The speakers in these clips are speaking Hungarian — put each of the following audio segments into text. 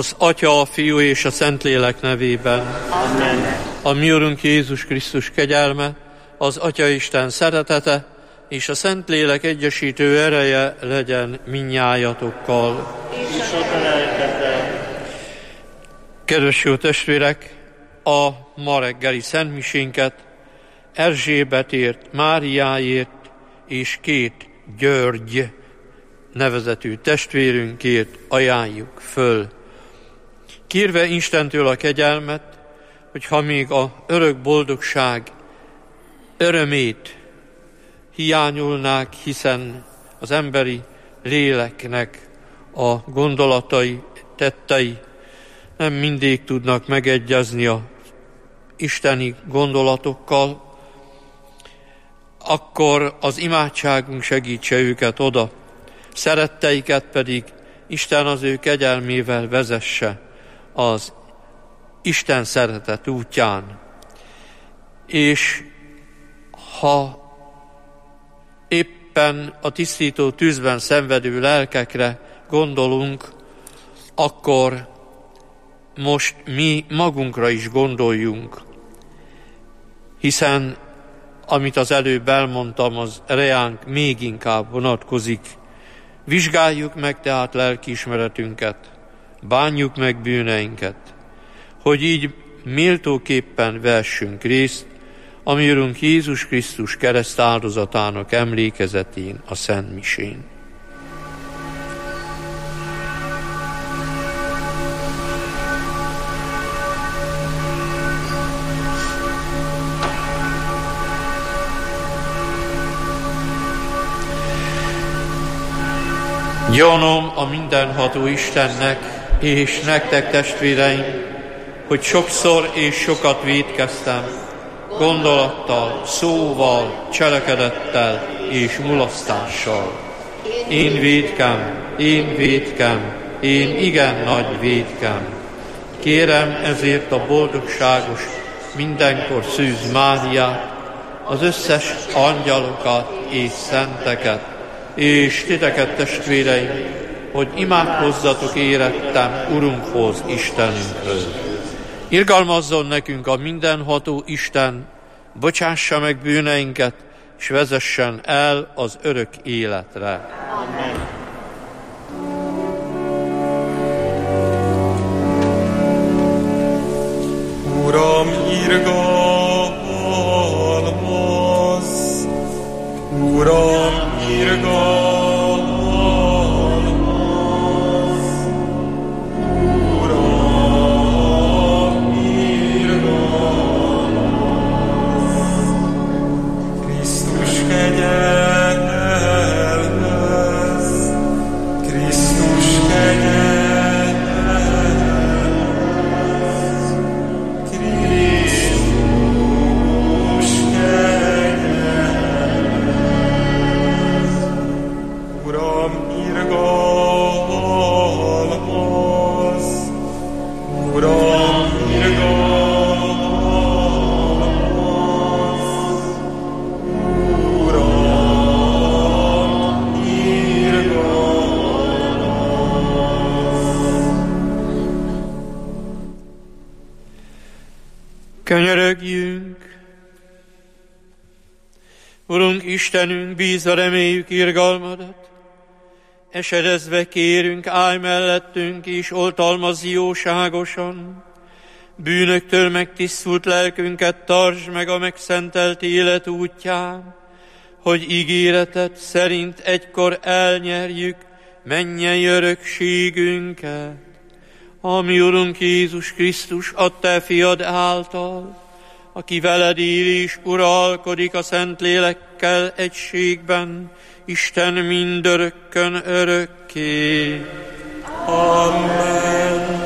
Az Atya, a Fiú és a Szentlélek nevében. Amen. A mi Urunk Jézus Krisztus kegyelme, az Atya Isten szeretete és a Szentlélek egyesítő ereje legyen mindnyájatokkal. És a lelkeddel. Kedves jó testvérek, a ma reggeli szentmisénket Erzsébetért, Máriáért és 2 György nevezetű testvérünkért ajánljuk föl. Kérve Istentől a kegyelmet, hogy ha még a örök boldogság örömét hiányolnák, hiszen az emberi léleknek a gondolatai, tettei nem mindig tudnak megegyezni az isteni gondolatokkal, akkor az imádságunk segítse őket oda, szeretteiket pedig Isten az ő kegyelmével vezesse az Isten szeretet útján. És ha éppen a tisztító tűzben szenvedő lelkekre gondolunk, akkor most mi magunkra is gondoljunk, hiszen amit az előbb elmondtam, az reánk még inkább vonatkozik. Vizsgáljuk meg tehát lelkiismeretünket, bánjuk meg bűneinket, hogy így méltóképpen vehessünk részt a mi Urunk Jézus Krisztus kereszt áldozatának emlékezetén, a Szent Misén. Gyanom a mindenható Istennek és nektek, testvéreim, hogy sokszor és sokat vétkeztem, gondolattal, szóval, cselekedettel és mulasztással. Én vétkem, én igen nagy vétkem. Kérem ezért a boldogságos, mindenkor szűz Máriát, az összes angyalokat és szenteket, és titeket, testvéreim, hogy imádkozzatok érettem Urunkhoz, Istenünkhöz. Irgalmazzon nekünk a mindenható Isten, bocsássa meg bűneinket, és vezessen el az örök életre. Amen. Uram, irgalmaz! Uram, irgalmaz! Uram, irgalmaz! Krisztus kegyelmez! Krisztus kegyelmez! Krisztus kegyelmez! Uram, irgalmaz! Uram, irgalmaz! Uram, irgalmaz! Könyörögjünk! Urunk Istenünk, bízva reméljük irgalmadat, esedezve kérünk, állj mellettünk és oltalmazz jóságosan. Bűnöktől megtisztult lelkünket tartsd meg a megszentelt élet útján, hogy ígéreted szerint egykor elnyerjük mennyei örökségünket. A mi Urunk Jézus Krisztus, a te fiad által, aki veled él és uralkodik a Szentlélekkel egységben, Isten mindörökkön örökké. Amen.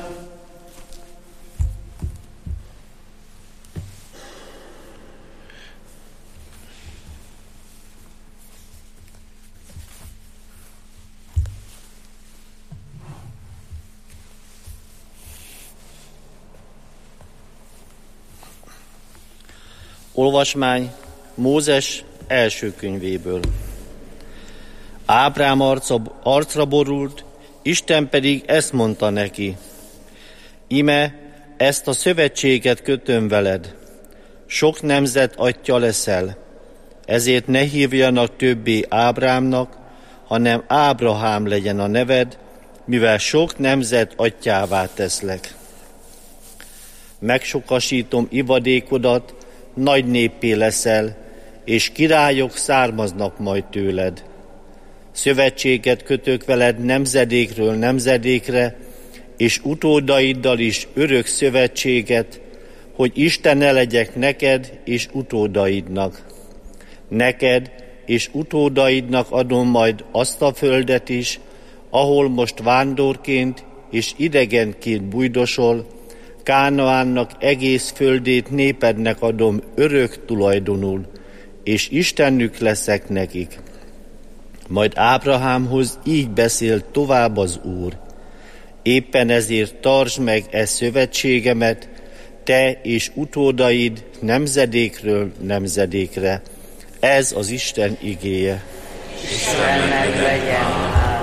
Olvasmány Mózes első könyvéből. Ábrám arcra borult, Isten pedig ezt mondta neki: íme, ezt a szövetséget kötöm veled, sok nemzet atyja leszel, ezért ne hívjanak többé Ábrámnak, hanem Ábrahám legyen a neved, mivel sok nemzet atyjává teszlek. Megsokasítom ivadékodat, nagy néppé leszel, és királyok származnak majd tőled. Szövetséget kötök veled nemzedékről nemzedékre, és utódaiddal is örök szövetséget, hogy Istene legyek neked és utódaidnak. Neked és utódaidnak adom majd azt a földet is, ahol most vándorként és idegenként bujdosol, Kánaánnak egész földét népednek adom örök tulajdonul, és Istenük leszek nekik. Majd Ábrahámhoz így beszélt tovább az Úr: éppen ezért tartsd meg e szövetségemet, te és utódaid nemzedékről nemzedékre. Ez az Isten igéje. Istennek legyen.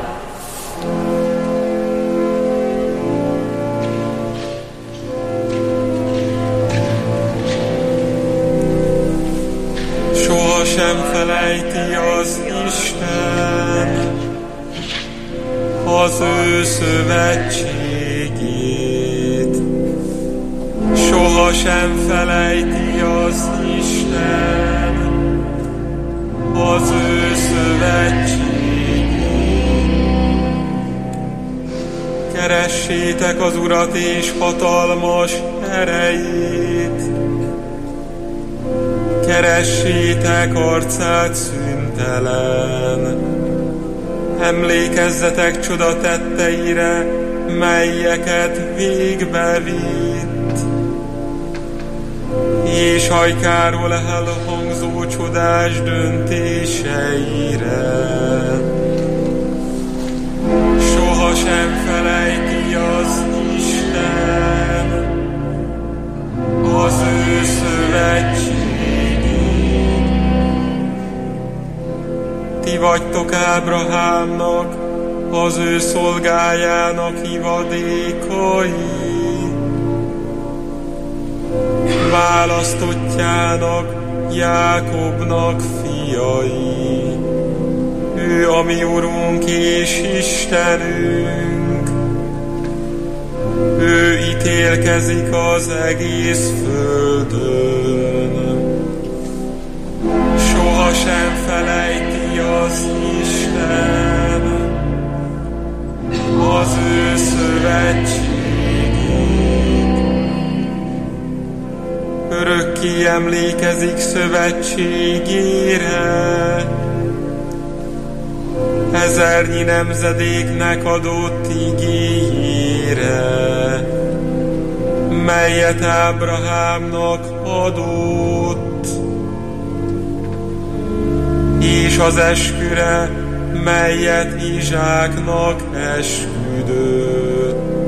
Sohasem felejti az Isten az ő szövetségét. Sohasem felejti az Isten az ő szövetségét. Keressétek az Urat és hatalmas erejét, keressétek arcát szüntelen. Emlékezzetek csoda tetteire, melyeket végbe vitt, és hajkáról elhangzó csodás döntéseire. Sohasem felejti az Isten az ő szövetségét. Ti vagytok Ábrahámnak, az ő szolgájának ivadékai, választottjának, Jákobnak fiai. Ő a mi Urunk és Istenünk, ő ítélkezik az egész földön. Sohasem felejti az Isten az ő szövetségét. Örökké emlékezik szövetségére, ezernyi nemzedéknek adott igéjére, melyet Ábrahámnak adott, és az esküre, melyet Izsáknak esküdött.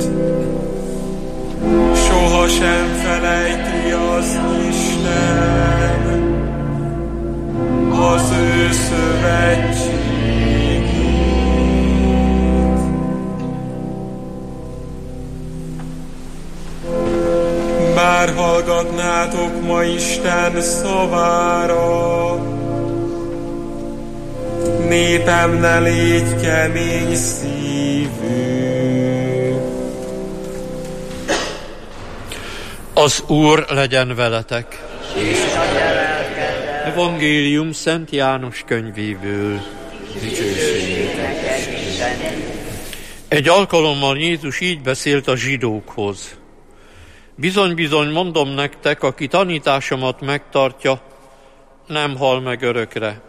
Sohasem felejti az Isten az ő szövetségét. Bár hallgatnátok ma Isten szavára, népem, ne légy kemény szívű. Az Úr legyen veletek. Evangélium Szent János könyvéből. Egy alkalommal Jézus így beszélt a zsidókhoz: bizony-bizony mondom nektek, aki tanításomat megtartja, nem hal meg örökre.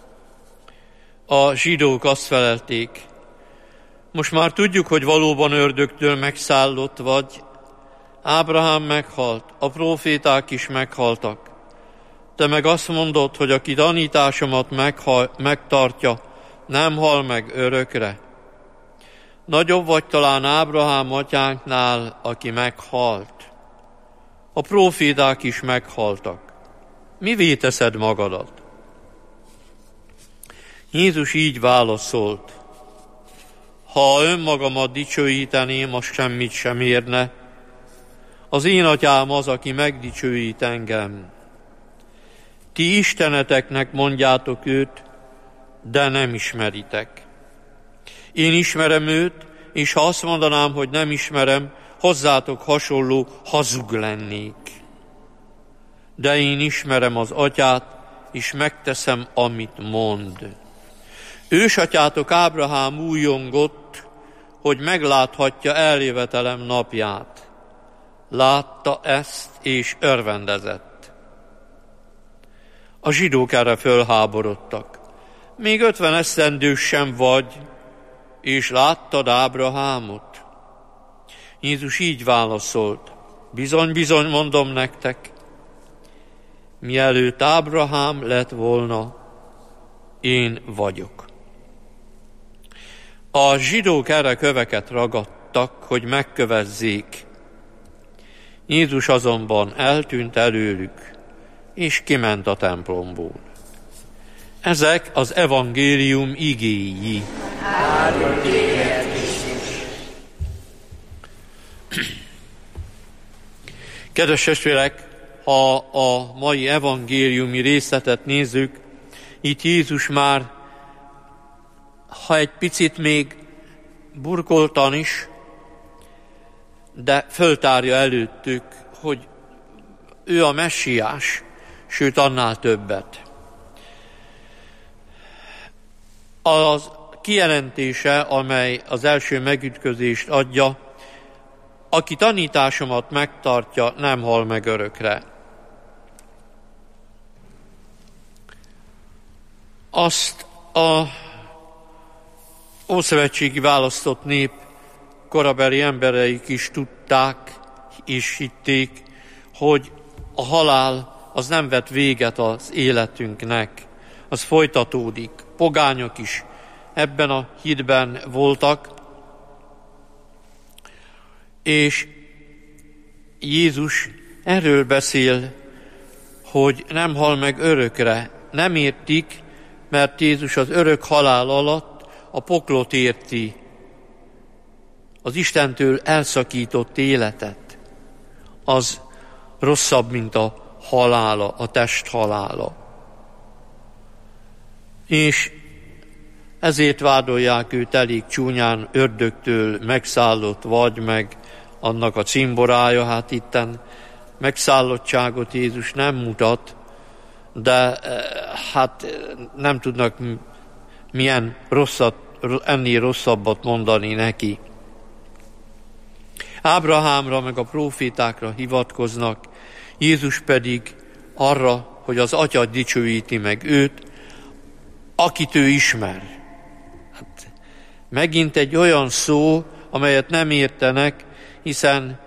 A zsidók azt felelték: most már tudjuk, hogy valóban ördögtől megszállott vagy. Ábrahám meghalt, a próféták is meghaltak. Te meg azt mondod, hogy aki tanításomat megtartja, nem hal meg örökre. Nagyobb vagy talán Ábrahám atyánknál, aki meghalt. A próféták is meghaltak. Mivé teszed magadat? Jézus így válaszolt: Ha önmagamat dicsőíteném, az semmit sem érne. Az én atyám az, aki megdicsőít engem. Ti isteneteknek mondjátok őt, de nem ismeritek. Én ismerem őt, és ha azt mondanám, hogy nem ismerem, hozzátok hasonló hazug lennék. De én ismerem az atyát, és megteszem, amit mond. Ősatyátok Ábrahám újongott, hogy megláthatja eljövetelem napját. Látta ezt, és örvendezett. A zsidók erre fölháborodtak. Még 50 esztendős sem vagy, és láttad Ábrahámot? Jézus így válaszolt, bizony, bizony, mondom nektek, mielőtt Ábrahám lett volna, én vagyok. A zsidók erre köveket ragadtak, hogy megkövezzék. Jézus azonban eltűnt előlük, és kiment a templomból. Ezek az evangélium igéi. Kedves testvérek, ha a mai evangéliumi részletet nézzük, itt Jézus már, ha egy picit még burkoltan is, de föltárja előttük, hogy ő a messiás, sőt annál többet. Az kijelentése, amely az első megütközést adja, aki tanításomat megtartja, nem hal meg örökre. Azt a ószövetségi választott nép korabeli embereik is tudták és hitték, hogy a halál az nem vet véget az életünknek, az folytatódik. Pogányok is ebben a hitben voltak, és Jézus erről beszél, hogy nem hal meg örökre. Nem értik, mert Jézus az örök halál alatt a poklot érti, az Istentől elszakított életet. Az rosszabb, mint a halála, a test halála. És ezért vádolják őt elég csúnyán, ördögtől megszállott vagy, meg annak a cimborája. Hát itten megszállottságot Jézus nem mutat, de hát nem tudnak ennél rosszabbat mondani neki. Ábrahámra meg a prófétákra hivatkoznak, Jézus pedig arra, hogy az Atya dicsőíti meg őt, akit ő ismer. Hát, megint egy olyan szó, amelyet nem értenek, hiszen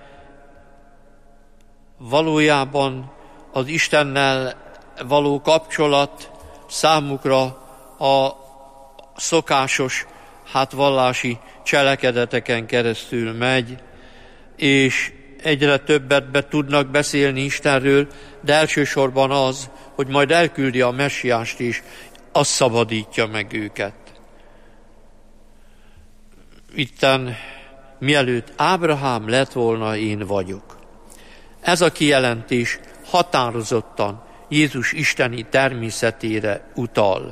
valójában az Istennel való kapcsolat számukra a szokásos, vallási cselekedeteken keresztül megy, és egyre többet tudnak beszélni Istenről, de elsősorban az, hogy majd elküldi a messiást is, az szabadítja meg őket. Itten, mielőtt Ábrahám lett volna, én vagyok. Ez a kijelentés határozottan Jézus isteni természetére utal.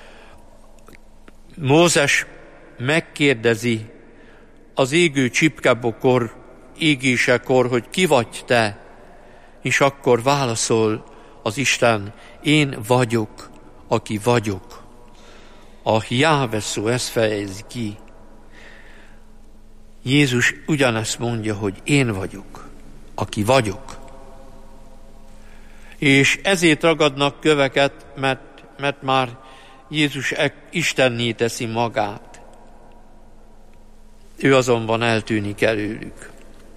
Mózes megkérdezi az égő csipkebokor égésekor, hogy ki vagy te, és akkor válaszol az Isten, én vagyok, aki vagyok. A Jáve szó ezt fejezi ki. Jézus ugyanezt mondja, hogy én vagyok, aki vagyok. És ezért ragadnak köveket, mert már Jézus Istenné teszi magát. Ő azonban eltűnik előlük.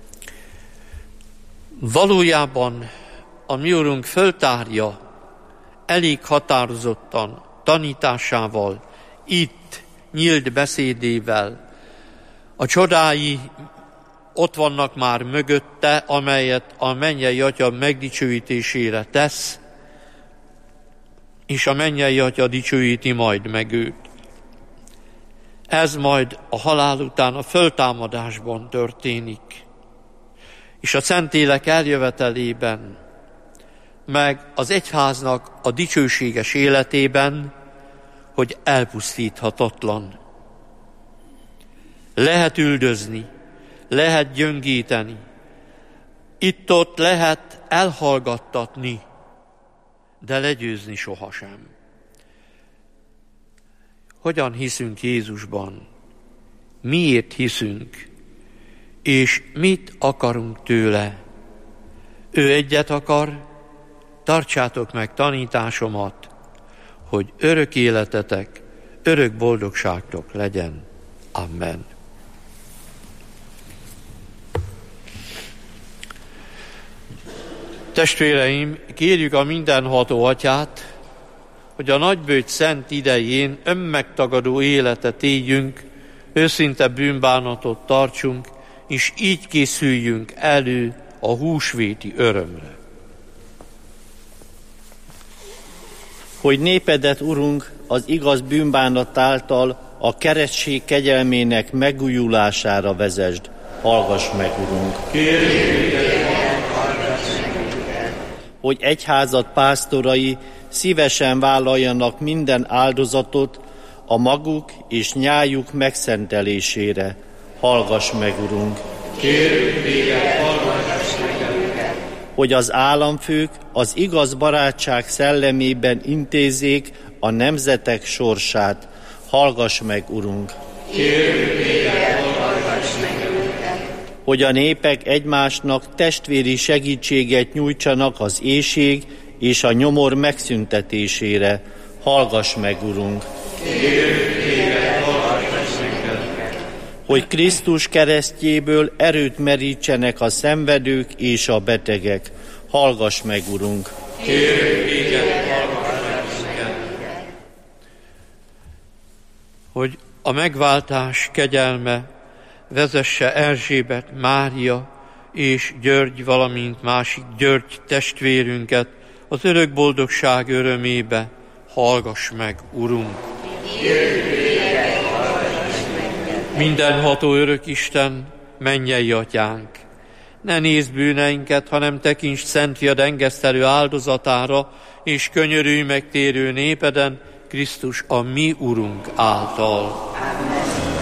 Valójában a mi Urunk föltárja elég határozottan tanításával, itt nyílt beszédével. A csodái ott vannak már mögötte, amelyet a mennyei Atya megdicsőítésére tesz, és a mennyei Atya dicsőíti majd meg őt. Ez majd a halál után a föltámadásban történik, és a Szentlélek eljövetelében, meg az egyháznak a dicsőséges életében, hogy elpusztíthatatlan. Lehet üldözni, lehet gyöngíteni, itt-ott lehet elhallgattatni, de legyőzni sohasem. Hogyan hiszünk Jézusban? Miért hiszünk? És mit akarunk tőle? Ő egyet akar, tartsátok meg tanításomat, hogy örök életetek, örök boldogságtok legyen. Amen. Testvéreim, kérjük a mindenható Atyát, hogy a nagyböjt szent idején önmegtagadó életet éljünk, őszinte bűnbánatot tartsunk, és így készüljünk elő a húsvéti örömre. Hogy népedet, Urunk, az igaz bűnbánat által a keresztség kegyelmének megújulására vezesd. Hallgass meg, Urunk! Hogy egyházad pásztorai szívesen vállaljanak minden áldozatot a maguk és nyájuk megszentelésére. Hallgass meg, Urunk! Kérünk téged, hallgass meg őket! Hogy az államfők az igaz barátság szellemében intézzék a nemzetek sorsát. Hallgass meg, Urunk! Kérünk téged, hallgass meg őket! Hogy a népek egymásnak testvéri segítséget nyújtsanak az éhség és a nyomor megszüntetésére. Hallgass meg, Urunk! Kérünk téged, hallgass meg őket! Hogy Krisztus keresztjéből erőt merítsenek a szenvedők és a betegek. Hallgass meg, Urunk! Kérünk téged, hallgass meg őket! Hogy a megváltás kegyelme vezesse Erzsébet, Mária és György, valamint másik György testvérünket az örök boldogság örömébe. Hallgass meg, Urunk! Mindenható örök Isten, mennyei Atyánk! Ne nézd bűneinket, hanem tekints szent fiad engesztelő áldozatára, és könyörülj megtérő népeden, Krisztus a mi Urunk által. Amen.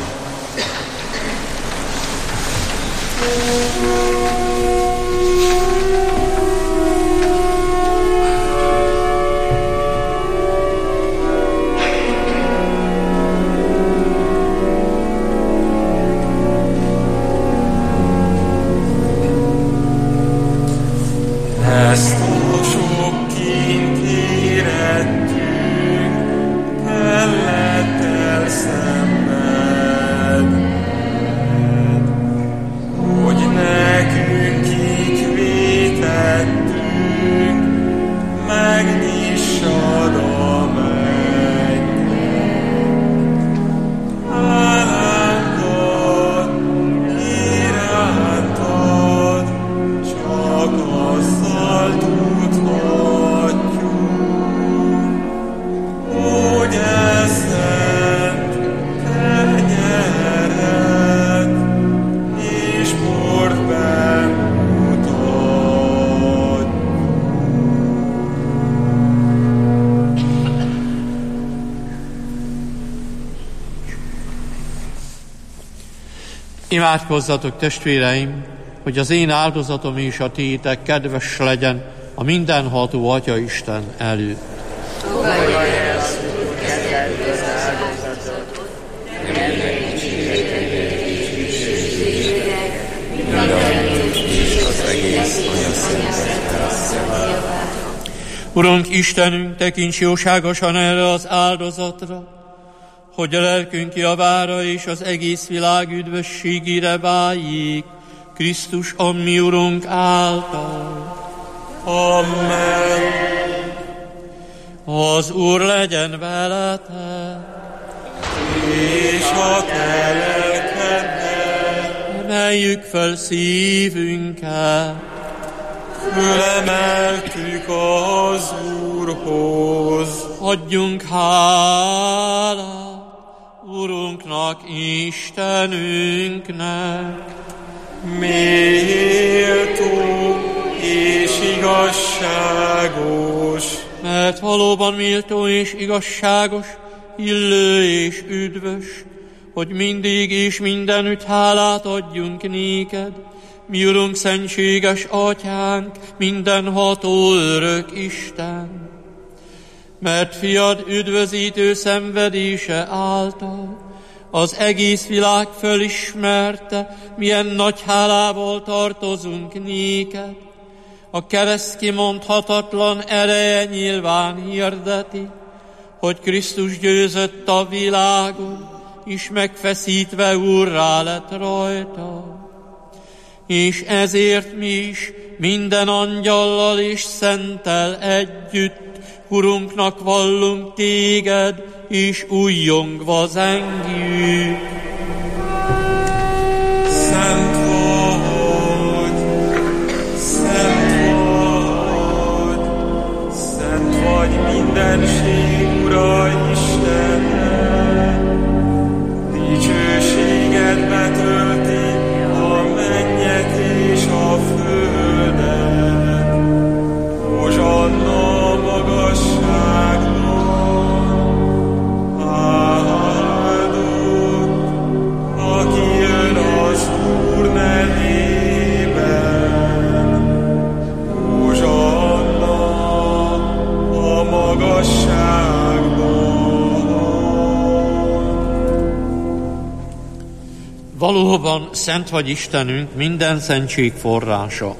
Ezt a sok kint érettünk, kellett elszenved, hogy nekünk így vétettünk, megnyissad a mennyet. Hálánkad, irántad, csak azzal tudhatjuk, hogy eszed kenyeret és bort bemutatjuk. Imádkozzatok, testvéreim, hogy az én áldozatom és a tiétek kedves legyen a mindenható Atya Isten előtt. Fogadja el az Úr kezedből az áldozatot, emlékségedre és dicsőségre, mindenütt és az egész Anya Urunk Istenünk, tekints jóságosan erre az áldozatra, hogy a lelkünk javára és az egész világ üdvösségére váljék, Krisztus a mi Urunk által. Amen. Az Úr legyen veletek. És a te lelkeddel Emeljük fel szívünket. fölemeltük az Úrhoz. Adjunk hálát Urunknak, Istenünknek. Méltó és igazságos. Mert valóban méltó és igazságos, illő és üdvös, hogy mindig és mindenütt hálát adjunk néked, mi Urunk, szentséges Atyánk, mindenható örök Isten. Mert fiad üdvözítő szenvedése által az egész világ fölismerte, milyen nagy hálával tartozunk néked. A kereszt kimondhatatlan ereje nyilván hirdeti, hogy Krisztus győzött a világon, és megfeszítve úrrá lett rajta. És ezért mi is minden angyallal és szenttel együtt Urunknak vallunk téged, és újjongva zengjük. Szent vagy, szent vagy, szent vagy mindenség Ura Istene. Dicsőséged betölti a mennyet és a földet. Hozsanna a magasságban, áldott, aki jön az Úr nevében. Hozsanna a magasságban. Valóban szent vagy Istenünk, minden szentség forrása.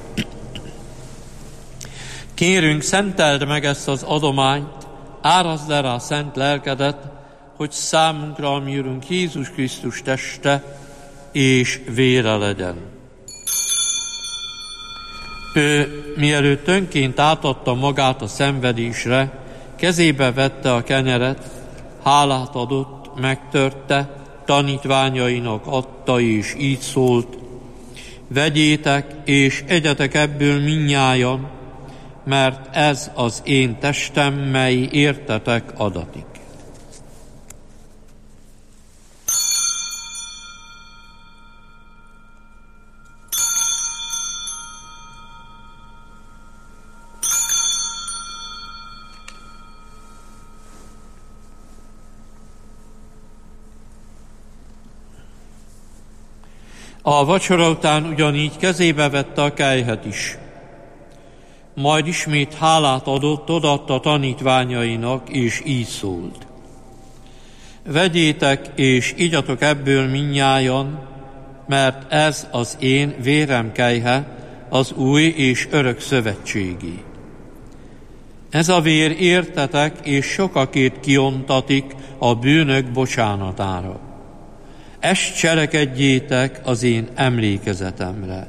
Kérünk, szenteld meg ezt az adományt, árazd le rá szent lelkedet, hogy számunkra a mi Urunk Jézus Krisztus teste és vére legyen. Ő, mielőtt önként átadta magát a szenvedésre, kezébe vette a kenyeret, hálát adott, megtörte, tanítványainak adta, és így szólt: vegyétek, és egyetek ebből mindnyájan, mert ez az én testem, mely értetek adatik. A vacsora után ugyanígy kezébe vette a kelyhet is. Majd ismét hálát adott, odaadta tanítványainak, és így szólt: vegyétek, és igyatok ebből mindnyájan, mert ez az én vérem kelyhe, az új és örök szövetségé. Ez a vér értetek, és sokakért kiontatik a bűnök bocsánatára. Ezt cselekedjétek az én emlékezetemre.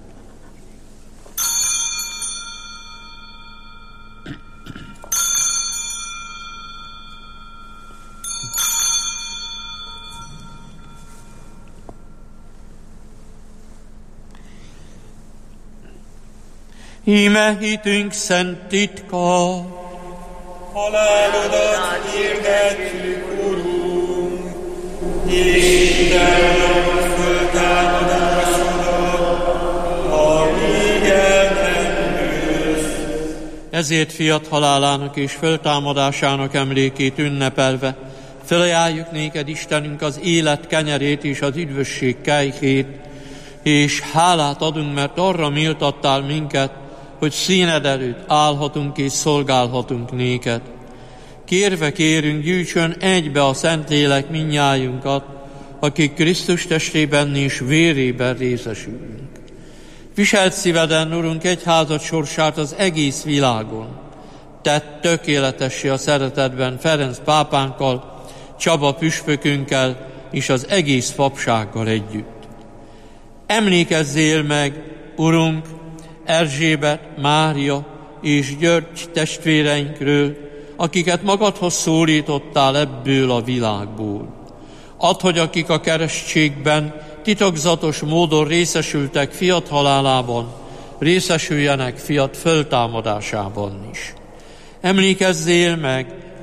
Íme hitünk szent titka, Halálodat hirdetjük, Urunk, és hirdetjük föltámadásodat, amíg el nem jössz. ezért fiat halálának és föltámadásának emlékét ünnepelve, felajánljuk néked, Istenünk, az élet kenyerét és az üdvösség kejhét, és hálát adunk, mert arra méltattál minket, hogy színed előtt állhatunk és szolgálhatunk néked. Kérve kérünk, gyűjtsön egybe a Szentlélek mindnyájunkat, akik Krisztus testében és vérében részesülünk. Viselt szíveden, Urunk, egyházad sorsát az egész világon. Tedd tökéletessé a szeretetben Ferenc pápánkkal, Csaba püspökünkkel és az egész papsággal együtt. Emlékezzél meg, Urunk, Erzsébet, Mária és György testvéreinkről, akiket magadhoz szólítottál ebből a világból. Add, hogy akik a keresztségben titokzatos módon részesültek fiat halálában, részesüljenek fiat föltámadásában is. Emlékezzél meg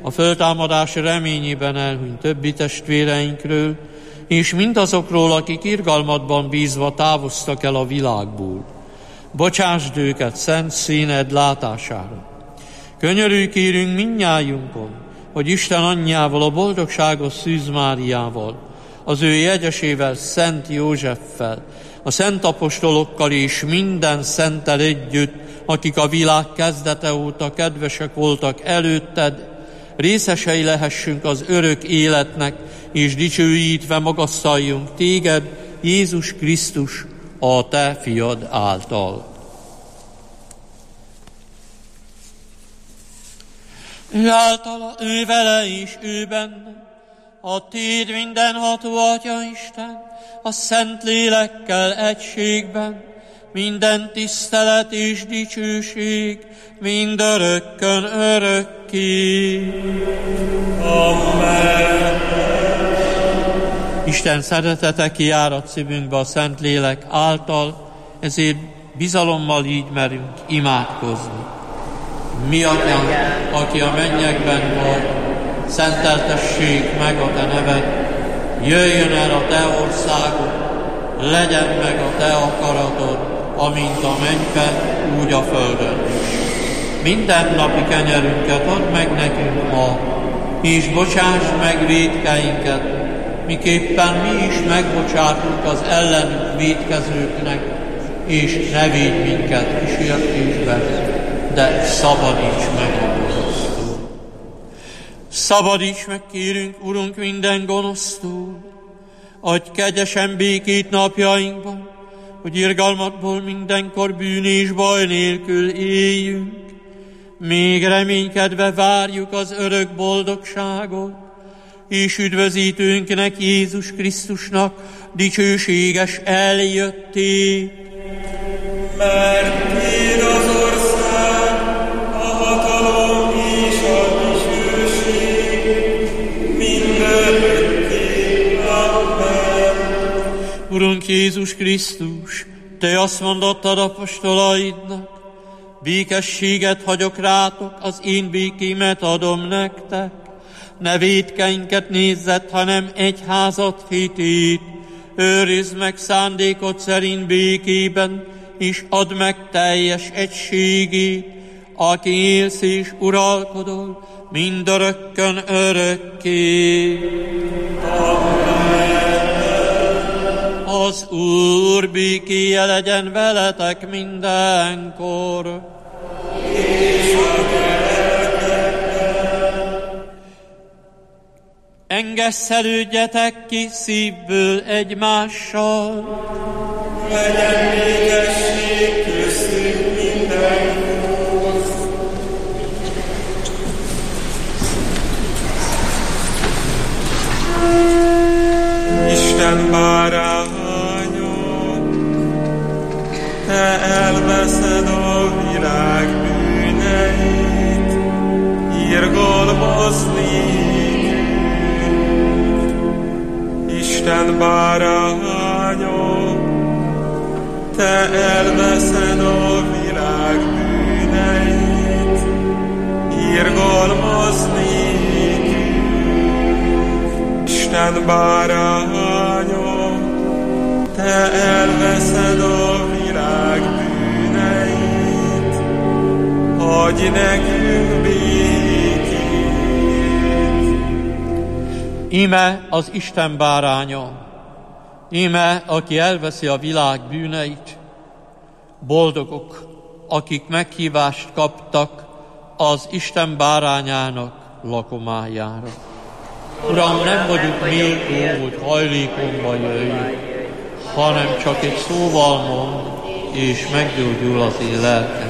a föltámadás reményében elhunyt többi testvéreinkről, és mindazokról, akik irgalmadban bízva távoztak el a világból. Bocsásd őket szent színed látására. Könyörülj kérünk mindnyájunkon, hogy Isten anyjával, a boldogságos Szűz Máriával, az ő jegyesével, Szent Józseffel, a szent apostolokkal és minden szenttel együtt, akik a világ kezdete óta kedvesek voltak előtted, részesei lehessünk az örök életnek, és dicsőítve magasztaljunk téged, Jézus Krisztus, a te fiad által. Ő általa, ő vele és ő benne, a téd mindenható Atya Isten, a Szent Lélekkel egységben, minden tisztelet és dicsőség, mindörökkön örökké. Amen. Isten szeretete kiárad szívünkbe a Szent Lélek által, ezért bizalommal így merünk imádkozni. Mi Atyánk, aki a mennyekben vagy, szenteltessék meg a te neved, jöjjön el a te országod, legyen meg a te akaratod, amint a mennyben, úgy a földön is. Minden napi kenyerünket add meg nekünk ma, és bocsásd meg vétkeinket, miképpen mi is megbocsátunk az ellenünk vétkezőknek, és ne védj minket kísértésbe, de szabadíts meg a gonosztól. Szabadíts meg, kérünk, Urunk, minden gonosztól, adj kegyesen békét napjainkban, hogy irgalmadból mindenkor bűn és baj nélkül éljünk. Még reménykedve várjuk az örök boldogságot, és üdvözítőnknek, Jézus Krisztusnak dicsőséges eljöttét. Mert tiéd az ország, a hatalom és a dicsőség, mindörökké. Amen. Urunk Jézus Krisztus, te azt mondottad apostolaidnak, békességet hagyok rátok, az én békémet adom nektek. Ne vétkeinket nézzet, hanem egyházat hitét. Őrizd meg szándékod szerint békében, és add meg teljes egységét, aki élsz és uralkodol, mindörökkön örökké. Az Úr békéje legyen veletek mindenkor. Engesszelődjetek ki szívből egymással. Legyen békesség köztünk mindenhoz. Isten bárányom, te elveszed a világ bűneit, irgalmaz nékünk. Isten bárányom, te elveszed a világ bűneit, irgalmaz nékünk. Isten bárányom, te elveszed a világ bűneit, adj nekünk békét. Íme az Isten báránya, íme, aki elveszi a világ bűneit. Boldogok, akik meghívást kaptak az Isten bárányának lakomájára. Uram, nem vagyunk méltó, hogy hajlékomba jöjj, hanem csak egy szóval mond, és meggyógyul az én lelkem.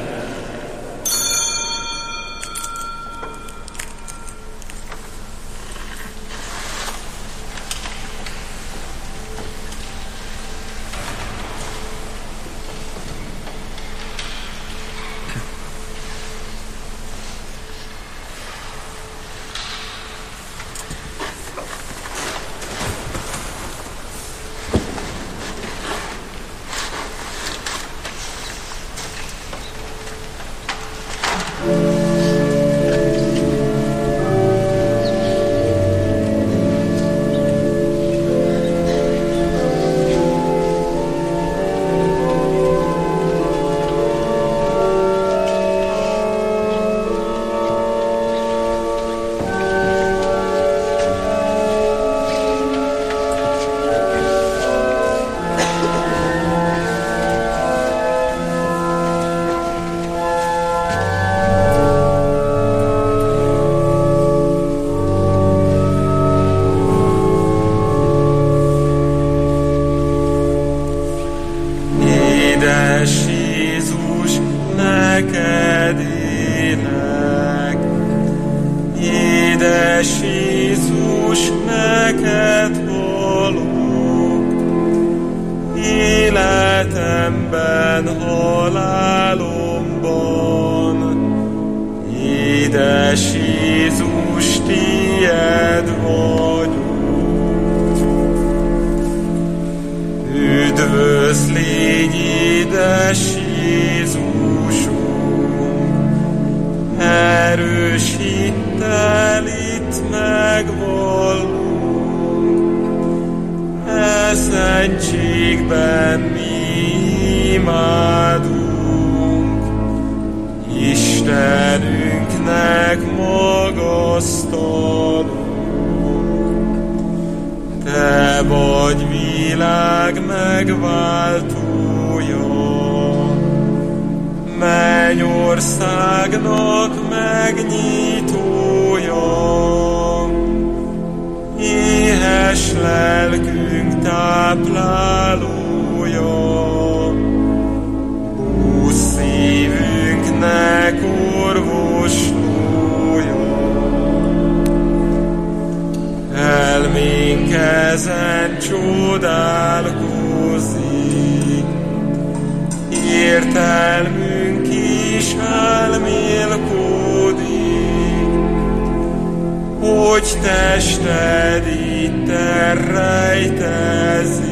Édes Jézus, neked való, életemben, halálomban. Édes Jézus, tied vagyok. Üdvözl, légy, édes Jézusom, erős hittel itt megvallunk, e szentségben mi imádunk, Istenünknek magasztalunk. Te vagy világ megváltója, mennyországnak megnyitója, éhes lelkünk táplálója, búsz szívünknek orvoslója. Elménk ezen csodálkozik, értelmünk is elmélkodik, hogy tested itt rejtezik,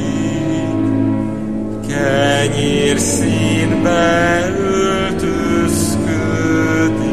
kenyér színbe öltözködik.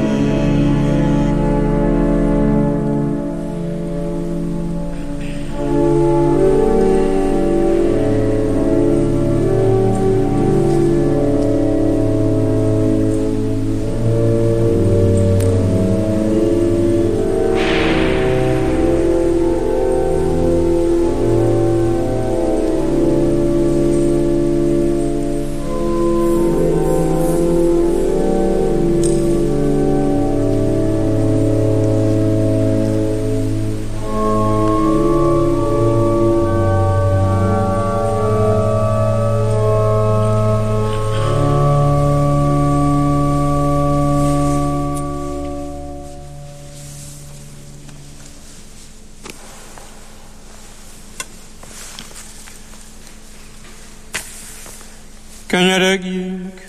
Könyörögjünk!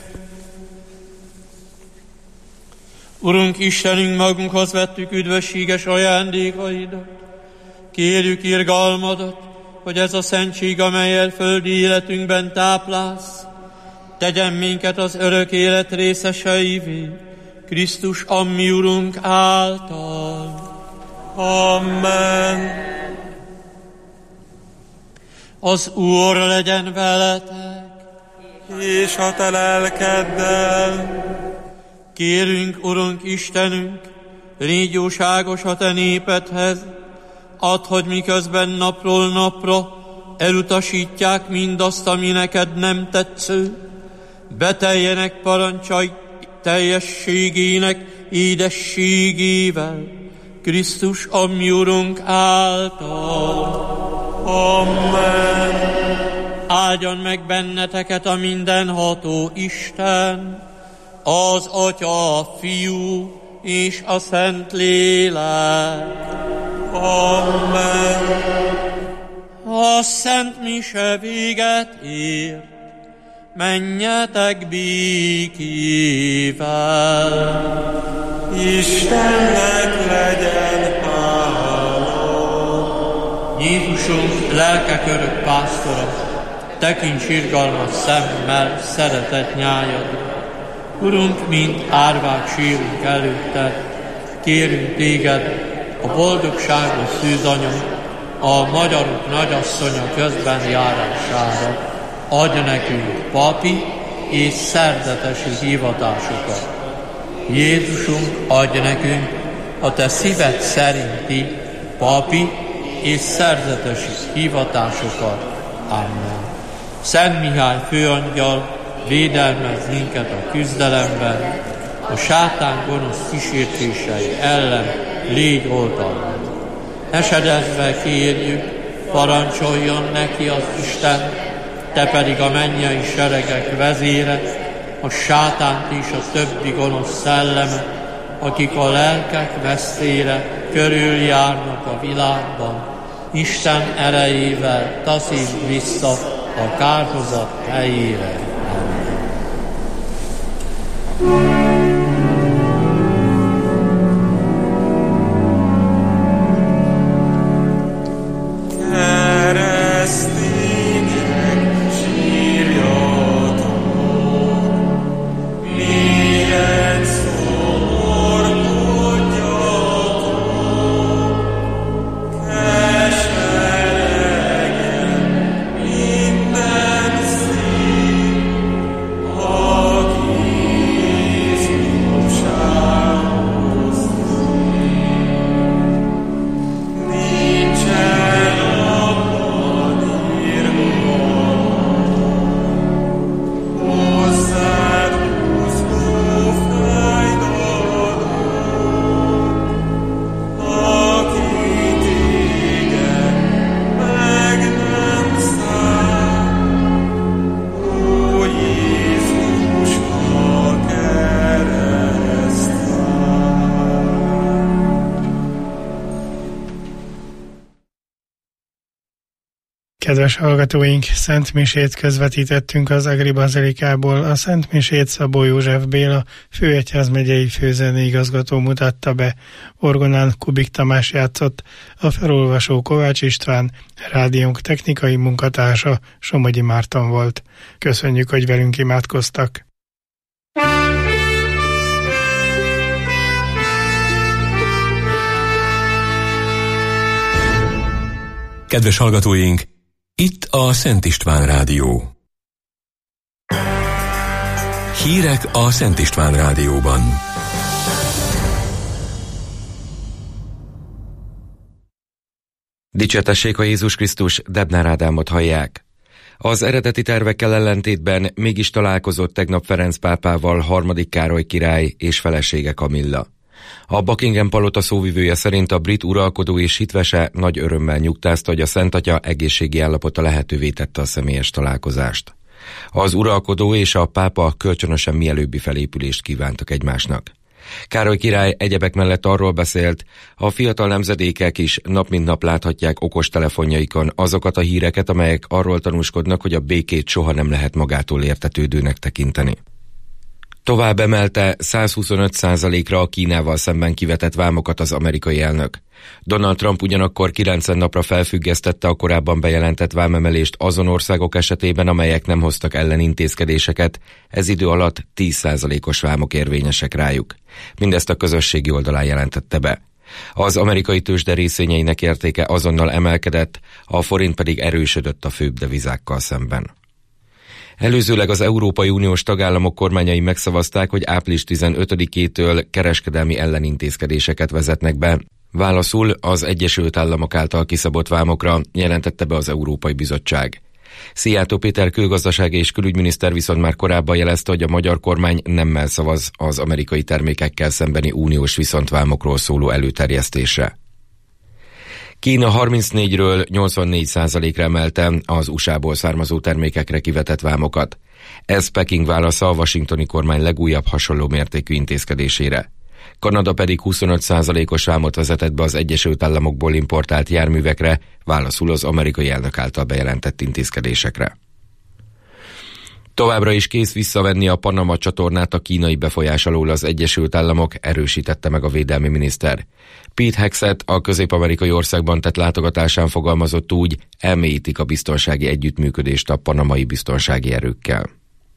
Urunk Istenünk, magunkhoz vettük üdvösséges ajándékaidat. Kérjük irgalmadat, hogy ez a szentség, amelyel földi életünkben táplálsz, tegyen minket az örök élet részeseivé, Krisztus, a mi Urunk által. Amen. Az Úr legyen veletek, És a te lelkeddel. Kérünk, Urunk Istenünk, légy jóságos a te népedhez, add, hogy miközben napról napra elutasítják mindazt, ami neked nem tetsző, beteljenek parancsai teljességének édességével, Krisztus, a mi Urunk által. Amen. Áldjon meg benneteket a mindenható Isten, az Atya, a Fiú és a Szent Lélek. Amen. A szent mise véget ért, menjetek békével. Istennek legyen hála. Jézusunk, lelkek örök pásztora, tekints irgalmas szemmel szeretett nyájadra. Urunk, mint árvák sírunk előtted, kérünk téged a boldogságos szűzanya, a magyarok nagyasszonya közben járására. Adj nekünk papi és szerdetesi hivatásokat. Jézusunk, adj nekünk a te szíved szerinti papi és szerzetesi hivatásokat. Amen. Szent Mihály főangyal, védelmezz minket a küzdelemben, a sátán gonosz kísértései ellen légy oltalmunk. Esedezve kérjük, parancsoljon neki az Isten, te pedig a mennyei seregek vezére, a sátánt és a többi gonosz szellemet akik a lelkek veszélyre körüljárnak a világban, Isten erejével taszítsd vissza a kárhozat helyére. Kedves hallgatóink, szentmisét közvetítettünk az Agri Bazilikából. A szentmisét Szabó József Béla, főegyházmegyei főzeneigazgató mutatta be. Orgonán Kubik Tamás játszott, a felolvasó Kovács István, rádiónk technikai munkatársa Somogyi Márton volt. Köszönjük, hogy velünk imádkoztak. Kedves hallgatóink, itt a Szent István Rádió. Hírek a Szent István Rádióban. Dicsértessék a Jézus Krisztus, Debnár Ádámot hallják. Az eredeti tervekkel ellentétben mégis találkozott tegnap Ferenc pápával harmadik Károly király és felesége Kamilla. A Buckingham palota szóvivője szerint a brit uralkodó és hitvese nagy örömmel nyugtázta, hogy a Szent Atya egészségi állapota lehetővé tette a személyes találkozást. Az uralkodó és a pápa kölcsönösen mielőbbi felépülést kívántak egymásnak. Károly király egyebek mellett arról beszélt, a fiatal nemzedékek is nap mint nap láthatják okostelefonjaikon azokat a híreket, amelyek arról tanúskodnak, hogy a békét soha nem lehet magától értetődőnek tekinteni. Tovább emelte 125%-ra a Kínával szemben kivetett vámokat az amerikai elnök. Donald Trump ugyanakkor 90 napra felfüggesztette a korábban bejelentett vámemelést azon országok esetében, amelyek nem hoztak ellenintézkedéseket, ez idő alatt 10%-os vámok érvényesek rájuk. Mindezt a közösségi oldalán jelentette be. Az amerikai tőzsde részvényeinek értéke azonnal emelkedett, a forint pedig erősödött a főbb devizákkal szemben. Előzőleg az Európai Uniós tagállamok kormányai megszavazták, hogy április 15-től kereskedelmi ellenintézkedéseket vezetnek be. Válaszul az Egyesült Államok által kiszabott vámokra, jelentette be az Európai Bizottság. Szijjártó Péter külgazdasági és külügyminiszter viszont már korábban jelezte, hogy a magyar kormány nemmel szavaz az amerikai termékekkel szembeni uniós viszontvámokról szóló előterjesztésre. Kína 34-ről 84%-ra emelte az USA-ból származó termékekre kivetett vámokat. Ez Peking válasza a washingtoni kormány legújabb hasonló mértékű intézkedésére. Kanada pedig 25%-os vámot vezetett be az Egyesült Államokból importált járművekre, válaszul az amerikai elnök által bejelentett intézkedésekre. Továbbra is kész visszavenni a Panama csatornát a kínai befolyás alól az Egyesült Államok, erősítette meg a védelmi miniszter. Pete Hegseth a közép-amerikai országban tett látogatásán fogalmazott úgy, elmélyítik a biztonsági együttműködést a panamai biztonsági erőkkel.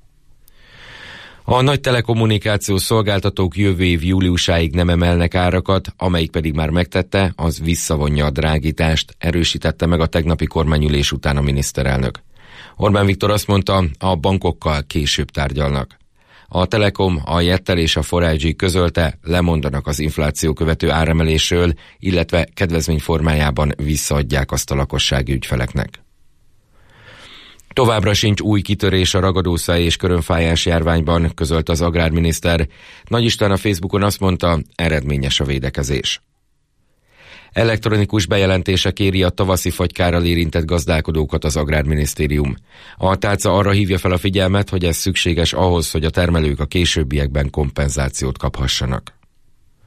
A nagy telekommunikációs szolgáltatók jövő év júliusáig nem emelnek árakat, amelyik pedig már megtette, az visszavonja a drágítást, erősítette meg a tegnapi kormányülés után a miniszterelnök. Orbán Viktor azt mondta, a bankokkal később tárgyalnak. A Telekom, a Jettel és a 4G közölte, lemondanak az infláció követő áremelésről, illetve kedvezmény formájában visszaadják azt a lakossági ügyfeleknek. Továbbra sincs új kitörés a ragadószáj és körömfájás járványban, közölte az agrárminiszter. Nagy István a Facebookon azt mondta, eredményes a védekezés. Elektronikus bejelentése kéri a tavaszi fagykárral érintett gazdálkodókat az Agrárminisztérium. A tálca arra hívja fel a figyelmet, hogy ez szükséges ahhoz, hogy a termelők a későbbiekben kompenzációt kaphassanak.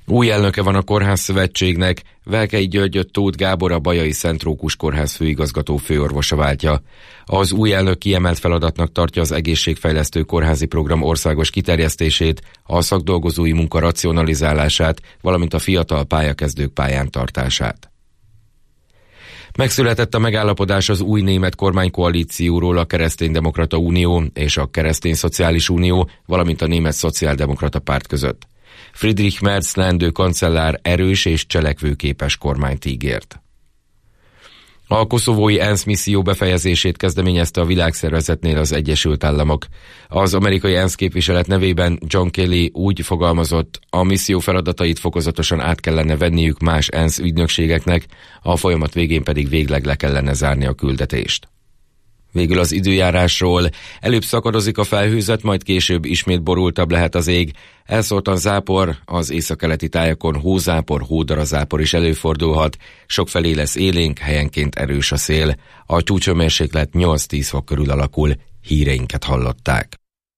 Új elnöke van a Kórház Szövetségnek, Velkei Györgyöt Tóth Gábor, a Bajai Szent Rókus Kórház főigazgató főorvosa váltja. Az új elnök kiemelt feladatnak tartja az egészségfejlesztő kórházi program országos kiterjesztését, a szakdolgozói munka racionalizálását, valamint a fiatal pályakezdők pályán tartását. Megszületett a megállapodás az új német kormánykoalícióról a Kereszténydemokrata Unió és a Keresztény Szociális Unió, valamint a Német Szociáldemokrata Párt között. Friedrich Merz leendő kancellár erős és cselekvőképes kormányt ígért. A koszovói ENSZ misszió befejezését kezdeményezte a világszervezetnél az Egyesült Államok. Az amerikai ENSZ képviselet nevében John Kelly úgy fogalmazott, a misszió feladatait fokozatosan át kellene venniük más ENSZ ügynökségeknek, a folyamat végén pedig végleg le kellene zárni a küldetést. Végül az időjárásról. Előbb szakadozik a felhőzet, majd később ismét borultabb lehet az ég. Elszórtan zápor, az északkeleti tájakon hózápor, hódarazápor is előfordulhat. Sokfelé lesz élénk, helyenként erős a szél. A csúcshőmérséklet 8-10 fok körül alakul. Híreinket hallották.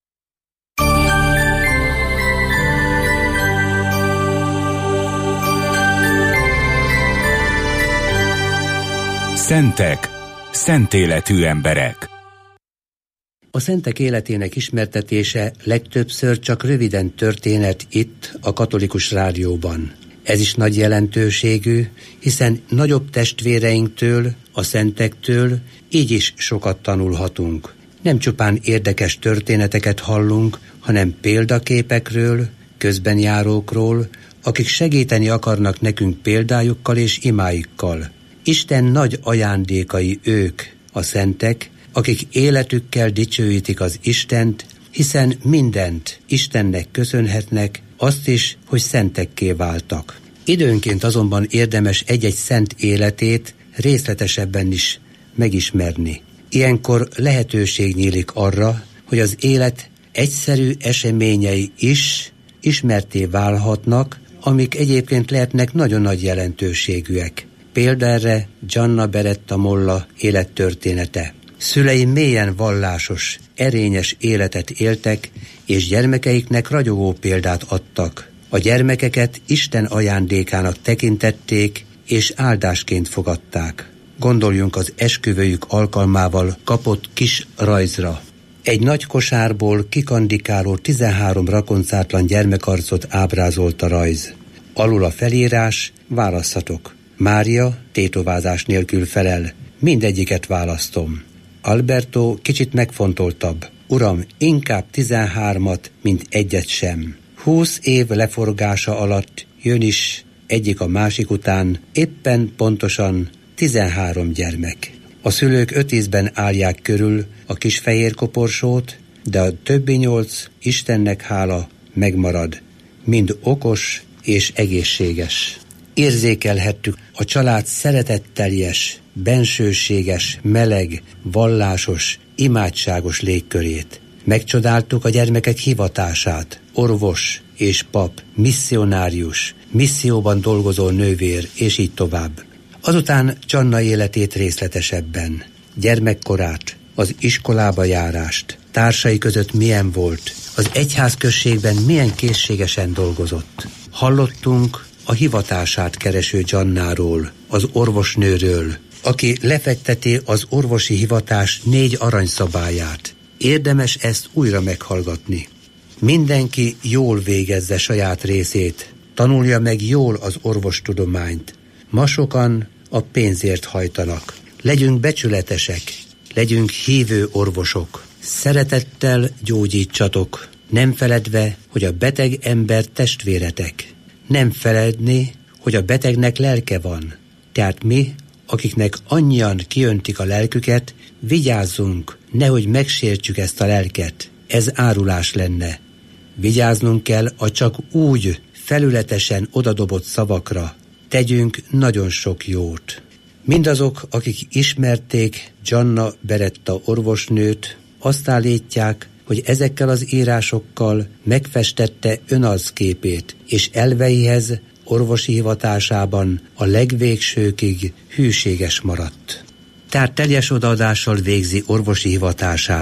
Szentek, szent életű emberek. A szentek életének ismertetése legtöbbször csak röviden történet itt, a Katolikus Rádióban. Ez is nagy jelentőségű, hiszen nagyobb testvéreinktől, a szentektől így is sokat tanulhatunk. Nem csupán érdekes történeteket hallunk, hanem példaképekről, közbenjárókról, akik segíteni akarnak nekünk példájukkal és imáikkal. Isten nagy ajándékai ők, a szentek, akik életükkel dicsőítik az Istent, hiszen mindent Istennek köszönhetnek, azt is, hogy szentekké váltak. Időnként azonban érdemes egy-egy szent életét részletesebben is megismerni. Ilyenkor lehetőség nyílik arra, hogy az élet egyszerű eseményei is ismertté válhatnak, amik egyébként lehetnek nagyon nagy jelentőségűek. Példa erre Gianna Beretta Molla élettörténete. Szülei mélyen vallásos, erényes életet éltek, és gyermekeiknek ragyogó példát adtak. A gyermekeket Isten ajándékának tekintették, és áldásként fogadták. Gondoljunk az esküvőjük alkalmával kapott kis rajzra. Egy nagy kosárból kikandikáló 13 rakoncátlan gyermekarcot ábrázolt a rajz. Alul a felírás, választhatok. Mária tétovázás nélkül felel. Mindegyiket választom. Alberto kicsit megfontoltabb. Uram, inkább 13-at, mint egyet sem. 20 év leforgása alatt jön is, egyik a másik után, éppen pontosan 13 gyermek. A szülők 5 ízben állják körül a kis fehér koporsót, de a többi 8, Istennek hála, megmarad. Mind okos és egészséges. Érzékelhettük a család szeretetteljes, bensőséges, meleg, vallásos, imádságos légkörét. Megcsodáltuk a gyermekek hivatását, orvos és pap, misszionárius, misszióban dolgozó nővér, és így tovább. Azután Gianna életét részletesebben, gyermekkorát, az iskolába járást, társai között milyen volt, az egyházközségben milyen készségesen dolgozott. Hallottunk a hivatását kereső Giannáról, az orvosnőről, aki lefekteti az orvosi hivatás 4 aranyszabályát. Érdemes ezt újra meghallgatni. Mindenki jól végezze saját részét, tanulja meg jól az orvostudományt. Ma sokan a pénzért hajtanak. Legyünk becsületesek, legyünk hívő orvosok. Szeretettel gyógyítsatok, nem feledve, hogy a beteg ember testvéretek. Nem feledni, hogy a betegnek lelke van. Tehát mi, akiknek annyian kiöntik a lelküket, vigyázzunk, nehogy megsértsük ezt a lelket. Ez árulás lenne. Vigyáznunk kell a csak úgy felületesen odadobott szavakra. Tegyünk nagyon sok jót. Mindazok, akik ismerték Gianna Beretta orvosnőt, azt állítják, hogy ezekkel az írásokkal megfestette önarcképét, és elveihez, orvosi hivatásában a legvégsőkig hűséges maradt. Tehát teljes odaadással végzi orvosi hivatását,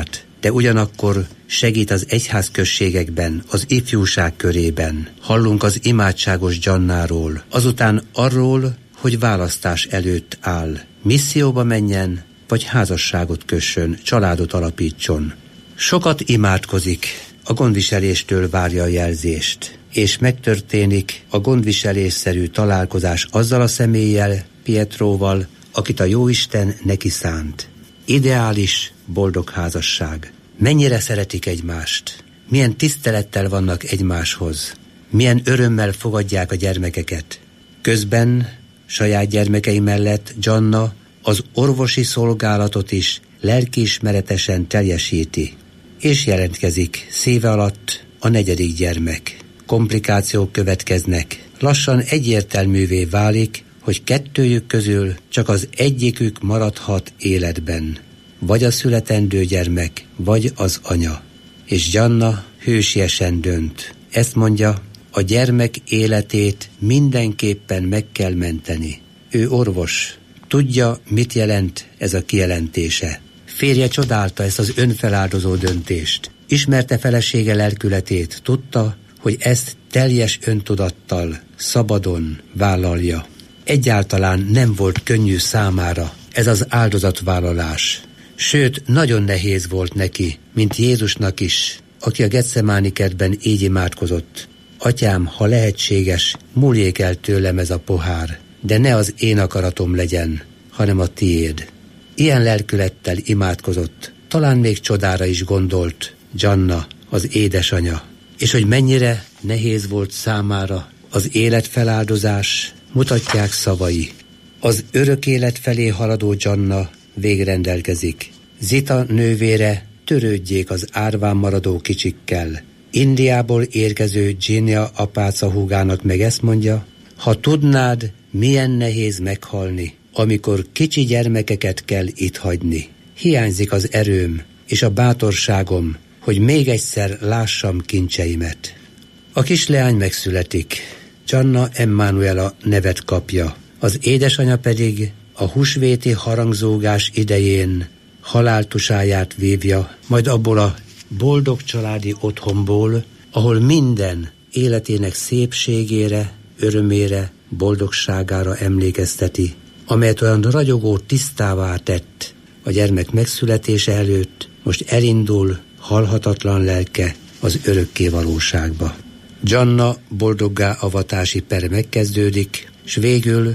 de ugyanakkor segít az egyházközségekben, az ifjúság körében. Hallunk az imádságos Giannáról, azután arról, hogy választás előtt áll. Misszióba menjen, vagy házasságot kössön, családot alapítson. Sokat imádkozik, a gondviseléstől várja a jelzést, és megtörténik a gondviselésszerű találkozás azzal a személlyel, Pietróval, akit a Jóisten neki szánt. Ideális, boldog házasság. Mennyire szeretik egymást, milyen tisztelettel vannak egymáshoz, milyen örömmel fogadják a gyermekeket. Közben saját gyermekei mellett Gianna az orvosi szolgálatot is lelkiismeretesen teljesíti, és jelentkezik szíve alatt a 4. gyermek. Komplikációk következnek. Lassan egyértelművé válik, hogy kettőjük közül csak az egyikük maradhat életben. Vagy a születendő gyermek, vagy az anya. És Gianna hősiesen dönt. Ezt mondja, a gyermek életét mindenképpen meg kell menteni. Ő orvos. Tudja, mit jelent ez a kijelentése. Férje csodálta ezt az önfeláldozó döntést. Ismerte felesége lelkületét, tudta, hogy ezt teljes öntudattal, szabadon vállalja. Egyáltalán nem volt könnyű számára ez az áldozatvállalás. Sőt, nagyon nehéz volt neki, mint Jézusnak is, aki a Getsemáni kertben így imádkozott. Atyám, ha lehetséges, múljék el tőlem ez a pohár, de ne az én akaratom legyen, hanem a tiéd. Ilyen lelkülettel imádkozott, talán még csodára is gondolt Gianna, az édesanya, és hogy mennyire nehéz volt számára az életfeláldozás, mutatják szavai. Az örök élet felé haladó Gianna végrendelkezik. Zita nővére törődjék az árván maradó kicsikkel. Indiából érkező Ginia apáca húgának meg ezt mondja, ha tudnád, milyen nehéz meghalni, amikor kicsi gyermekeket kell itt hagyni. Hiányzik az erőm és a bátorságom, hogy még egyszer lássam kincseimet. A kisleány megszületik. Gianna Emmanuela nevet kapja. Az édesanya pedig a húsvéti harangzógás idején haláltusáját vívja, majd abból a boldog családi otthonból, ahol minden életének szépségére, örömére, boldogságára emlékezteti, amelyet olyan ragyogó tisztává tett a gyermek megszületése előtt, most elindul halhatatlan lelke az örökké valóságba. Gianna boldoggá avatási pere megkezdődik, s végül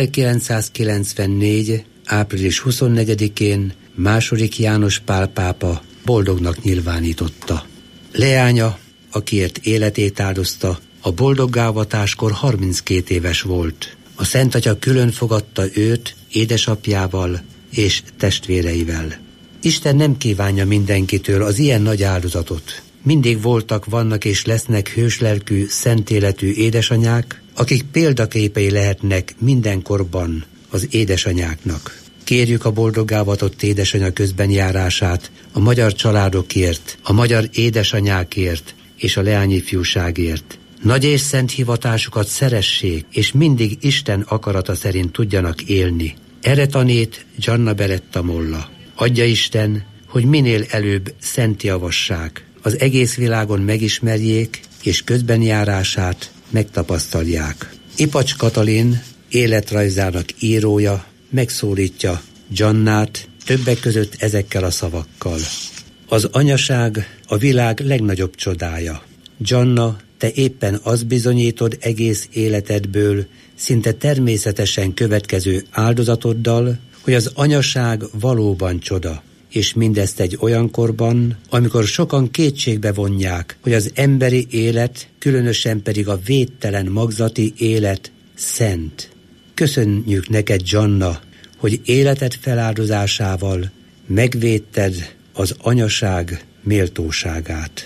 1994. április 24-én II. János Pál pápa boldognak nyilvánította. Leánya, akiért életét áldozta, a boldoggá avatáskor 32 éves volt. A Szent Atya külön fogadta őt édesapjával és testvéreivel. Isten nem kívánja mindenkitől az ilyen nagy áldozatot. Mindig voltak, vannak és lesznek hőslelkű, szentéletű édesanyák, akik példaképei lehetnek mindenkorban az édesanyáknak. Kérjük a boldoggá avatott édesanya közbenjárását a magyar családokért, a magyar édesanyákért és a leányifjúságért. Nagy és szent hivatásukat szeressék, és mindig Isten akarata szerint tudjanak élni. Erre tanít Gianna Beretta Molla. Adja Isten, hogy minél előbb szentjavassák, az egész világon megismerjék, és közbenjárását megtapasztalják. Ipacs Katalin, életrajzának írója, megszólítja Giannát többek között ezekkel a szavakkal. Az anyaság a világ legnagyobb csodája. Gianna, te éppen azt bizonyítod egész életedből, szinte természetesen következő áldozatoddal, hogy az anyaság valóban csoda, és mindezt egy olyan korban, amikor sokan kétségbe vonják, hogy az emberi élet, különösen pedig a védtelen magzati élet szent. Köszönjük neked, Gianna, hogy életed feláldozásával megvédted az anyaság méltóságát.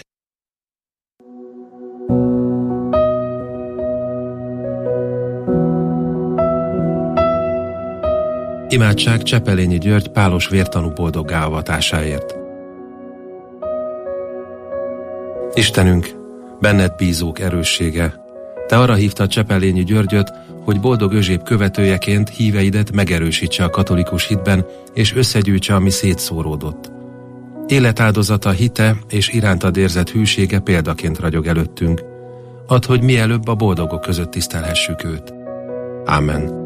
Imádság Csepelényi György pálos vértanú boldoggá avatásáért. Istenünk, benned bízók erőssége, te arra hívtad Csepelényi Györgyöt, hogy boldog Özséb követőjeként híveidet megerősítse a katolikus hitben, és összegyűjtse, ami szétszóródott. Életáldozata, hite és irántad érzett hűsége példaként ragyog előttünk. Add, hogy mielőbb a boldogok között tisztelhessük őt. Ámen.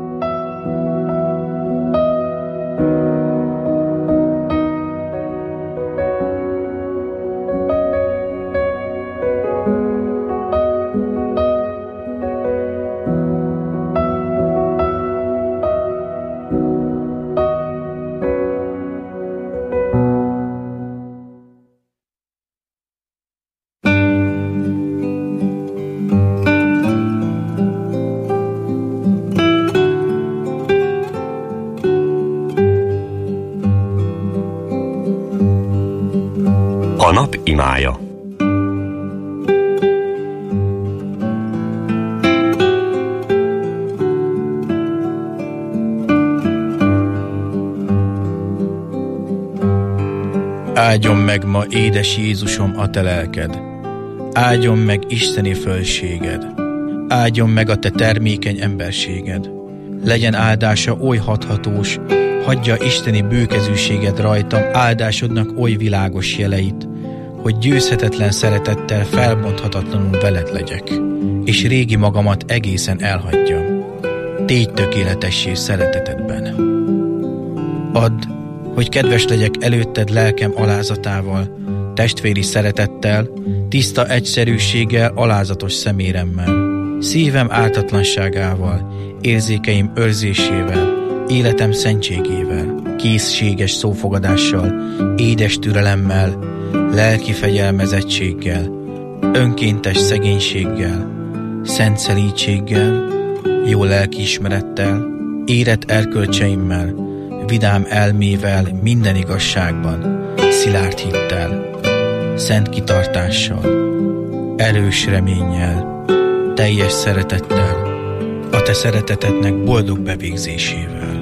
A nap imája. Áldjon meg ma, édes Jézusom, a te lelked. Áldjon meg isteni fölséged. Áldjon meg a te termékeny emberséged. Legyen áldása oly hathatós, hagyja isteni bőkezűséged rajtam, áldásodnak oly világos jeleit, hogy győzhetetlen szeretettel felbonthatatlanul veled legyek, és régi magamat egészen elhagyjam. Tégy tökéletessé szeretetedben. Add, hogy kedves legyek előtted lelkem alázatával, testvéri szeretettel, tiszta egyszerűséggel, alázatos szeméremmel, szívem ártatlanságával, érzékeim őrzésével, életem szentségével, készséges szófogadással, édes türelemmel, lelki fegyelmezettséggel, önkéntes szegénységgel, szent szelídséggel, jó lelkiismerettel, érett erkölcseimmel, vidám elmével, minden igazságban, szilárd hittel, szent kitartással, erős reménnyel, teljes szeretettel, a te szeretetednek boldog bevégzésével.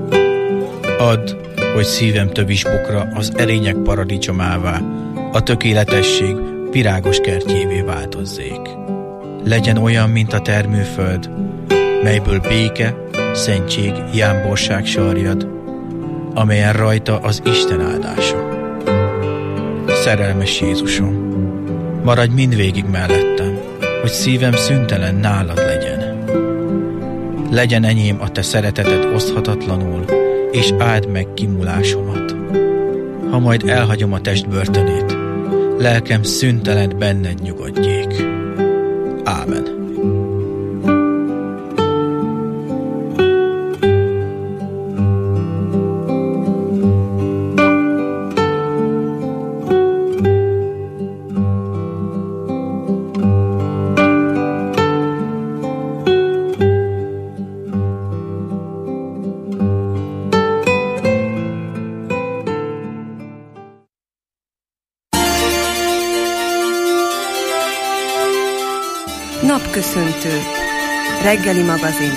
Add, hogy szívem tövisbokra az erények paradicsomává, a tökéletesség virágos kertjévé változzék. Legyen olyan, mint a termőföld, melyből béke, szentség, jámborság sarjad, amelyen rajta az Isten áldása. Szerelmes Jézusom, maradj mindvégig mellettem, hogy szívem szüntelen nálad legyen. Legyen enyém a te szereteted oszthatatlanul, és áld meg kimulásomat. Ha majd elhagyom a testbörtönét, lelkem szüntelen benned nyugodjék. Ámen. Napköszöntő. Reggeli magazin.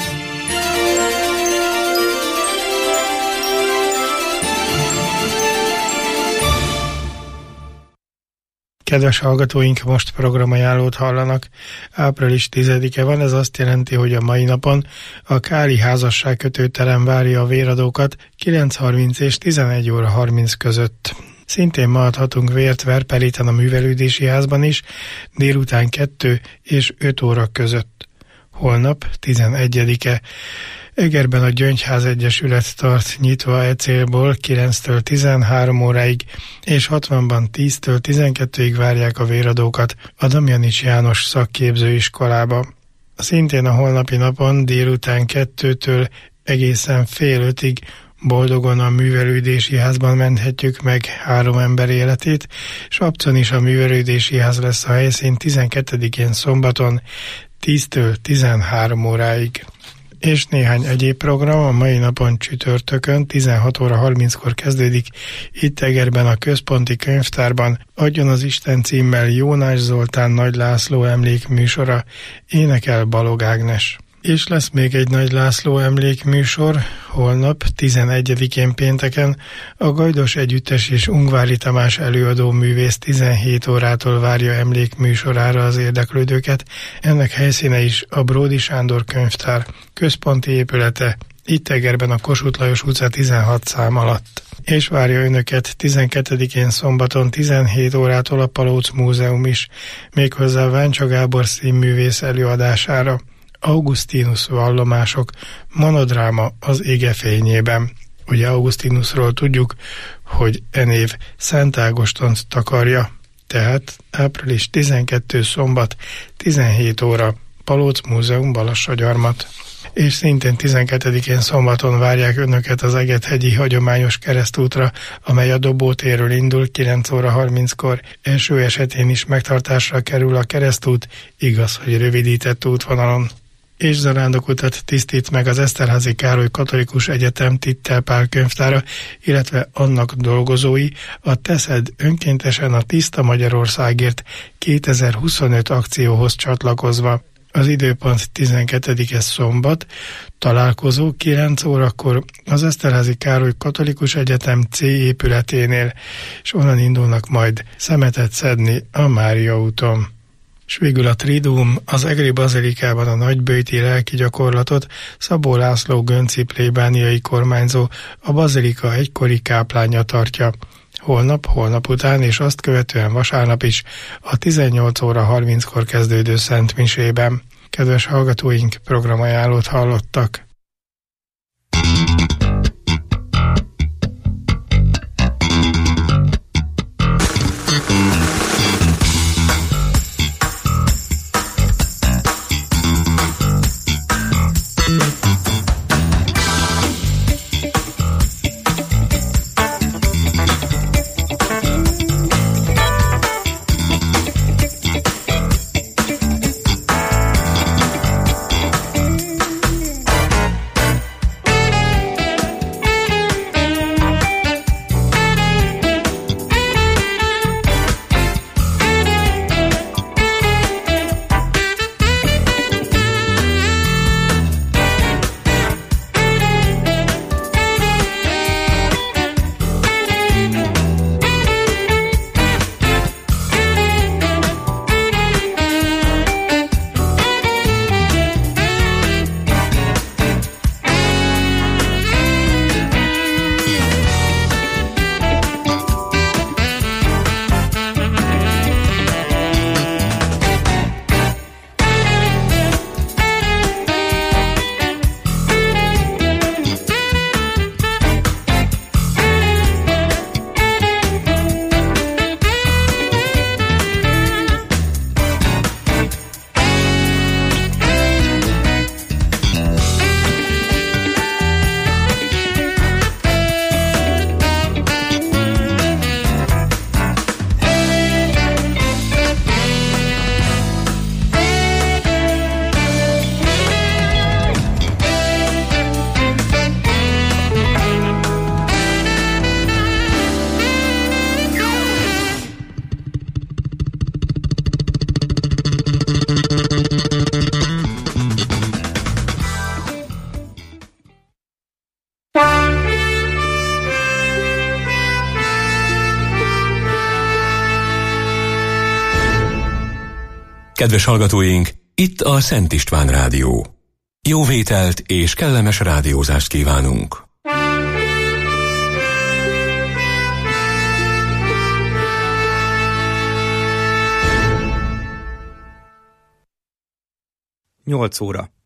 Kedves hallgatóink, most programajánlót hallanak. Április 10-e van, ez azt jelenti, hogy a mai napon a Káli házasságkötőterem várja a véradókat 9:30 és 11:30 között. Szintén ma adhatunk vért Verpeliten a művelődési házban is, délután 2 és 5 óra között. Holnap 11-e. Egerben a Gyöngyház Egyesület tart nyitva e célból 9-től 13 óráig, és 60-ban 10-től 12-ig várják a véradókat a Damjanics János szakképzőiskolába. Szintén a holnapi napon délután 2-től egészen fél 5-ig boldogon a művelődési házban menthetjük meg 3 ember életét, és Apcon is a művelődési ház lesz a helyszín 12-én szombaton 10-től 13 óráig. És néhány egyéb program a mai napon csütörtökön 16 óra 30-kor kezdődik itt Egerben a Központi Könyvtárban. Adjon az Isten címmel Jónás Zoltán Nagy László emlékműsora, énekel Balog Ágnes. És lesz még egy Nagy László emlékműsor, holnap 11-én pénteken a Gajdos Együttes és Ungvári Tamás előadó művész 17 órától várja emlékműsorára az érdeklődőket. Ennek helyszíne is a Bródi Sándor könyvtár központi épülete itt Egerben a Kossuth Lajos utca 16 szám alatt. És várja önöket 12-én szombaton 17 órától a Palóc Múzeum is, méghozzá Váncsa Gábor színművész előadására. Augustinus vallomások, monodráma az ége fényében. Ugye Augustinusról tudjuk, hogy e név Szent Ágostont takarja. Tehát április 12 szombat, 17 óra, Palóc Múzeum, Balassagyarmat. És szintén 12-én szombaton várják önöket az Egethegyi hagyományos keresztútra, amely a Dobótérről indul 9 óra 30-kor. Első esetén is megtartásra kerül a keresztút, igaz, hogy rövidített útvonalon. És zarándokutat tisztít meg az Eszterházy Károly Katolikus Egyetem Tittel Pál könyvtára, illetve annak dolgozói a Teszed önkéntesen a Tiszta Magyarországért 2025 akcióhoz csatlakozva. Az időpont 12. szombat, találkozó 9 órakor az Eszterházy Károly Katolikus Egyetem C épületénél, és onnan indulnak majd szemetet szedni a Mária úton. És végül a Triduum, az Egri Bazilikában a nagyböjti lelki gyakorlatot Szabó László gönci plébániai kormányzó, a bazilika egykori káplánja tartja. Holnap után és azt követően vasárnap is a 18 óra 30-kor kezdődő szentmisében. Kedves hallgatóink, programajánlót hallottak. Kedves hallgatóink, itt a Szent István Rádió. Jó vételt és kellemes rádiózást kívánunk! Nyolc óra.